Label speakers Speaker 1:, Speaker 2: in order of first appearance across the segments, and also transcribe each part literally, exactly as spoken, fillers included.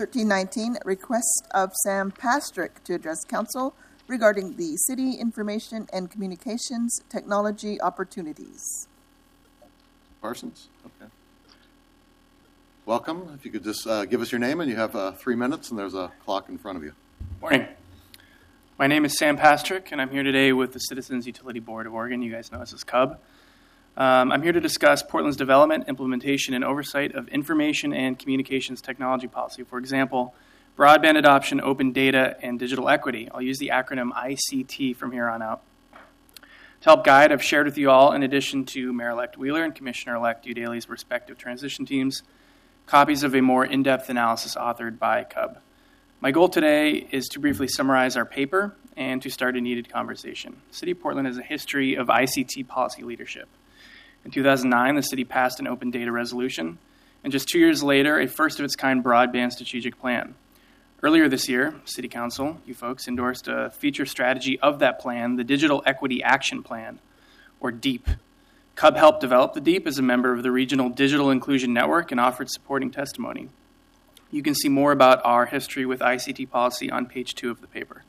Speaker 1: thirteen nineteen, request of Sam Pastrick to address council regarding the city information and communications technology opportunities.
Speaker 2: Parsons? Okay. Welcome. If you could just uh, give us your name, and you have uh, three minutes, and there's a clock in front of you.
Speaker 3: Morning. My name is Sam Pastrick, and I'm here today with the Citizens Utility Board of Oregon. You guys know us as C U B. Um, I'm here to discuss Portland's development, implementation, and oversight of information and communications technology policy. For example, broadband adoption, open data, and digital equity. I'll use the acronym I C T from here on out. To help guide, I've shared with you all, in addition to Mayor-elect Wheeler and Commissioner-elect Udaley's respective transition teams, copies of a more in-depth analysis authored by C U B. My goal today is to briefly summarize our paper and to start a needed conversation. The City of Portland has a history of I C T policy leadership. In two thousand nine, the city passed an open data resolution, and just two years later, a first-of-its-kind broadband strategic plan. Earlier this year, City Council, you folks, endorsed a feature strategy of that plan, the Digital Equity Action Plan, or DEEP. C U B helped develop the DEEP as a member of the Regional Digital Inclusion Network and offered supporting testimony. You can see more about our history with I C T policy on page two of the paper.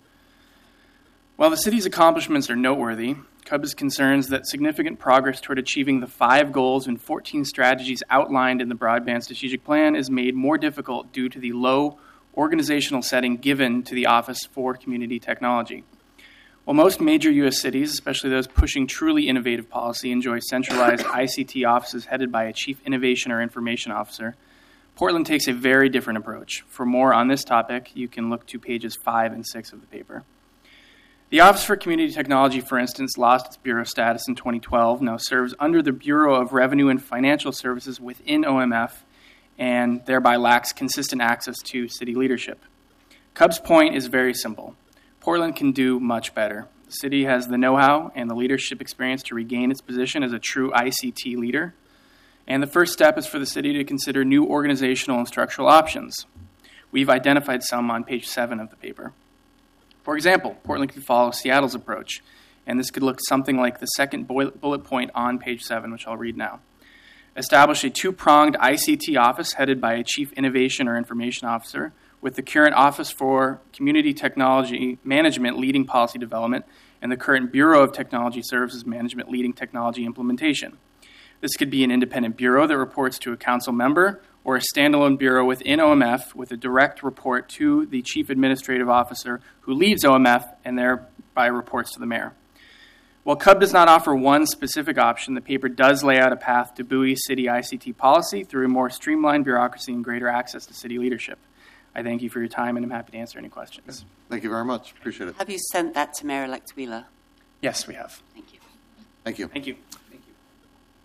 Speaker 3: While the city's accomplishments are noteworthy, C U B's concerns that significant progress toward achieving the five goals and fourteen strategies outlined in the Broadband Strategic Plan is made more difficult due to the low organizational setting given to the Office for Community Technology. While most major U S cities, especially those pushing truly innovative policy, enjoy centralized I C T offices headed by a Chief Innovation or Information Officer, Portland takes a very different approach. For more on this topic, you can look to pages five and six of the paper. The Office for Community Technology, for instance, lost its bureau status in twenty twelve, now serves under the Bureau of Revenue and Financial Services within O M F, and thereby lacks consistent access to city leadership. C U B's point is very simple. Portland can do much better. The city has the know-how and the leadership experience to regain its position as a true I C T leader. And the first step is for the city to consider new organizational and structural options. We've identified some on page seven of the paper. For example, Portland could follow Seattle's approach, and this could look something like the second bullet point on page seven, which I'll read now. Establish a two-pronged I C T office headed by a Chief Innovation or Information Officer, with the current Office for Community Technology Management leading policy development and the current Bureau of Technology Services Management leading technology implementation. This could be an independent bureau that reports to a council member or a standalone bureau within O M F with a direct report to the Chief Administrative Officer who leads O M F and thereby reports to the mayor. While C U B does not offer one specific option, the paper does lay out a path to buoy city I C T policy through a more streamlined bureaucracy and greater access to city leadership. I thank you for your time, and I'm happy to answer any questions.
Speaker 2: Thank you very much. Appreciate it.
Speaker 4: Have you sent that to Mayor-elect Wheeler?
Speaker 3: Yes, we have.
Speaker 4: Thank you.
Speaker 2: Thank you.
Speaker 3: Thank you.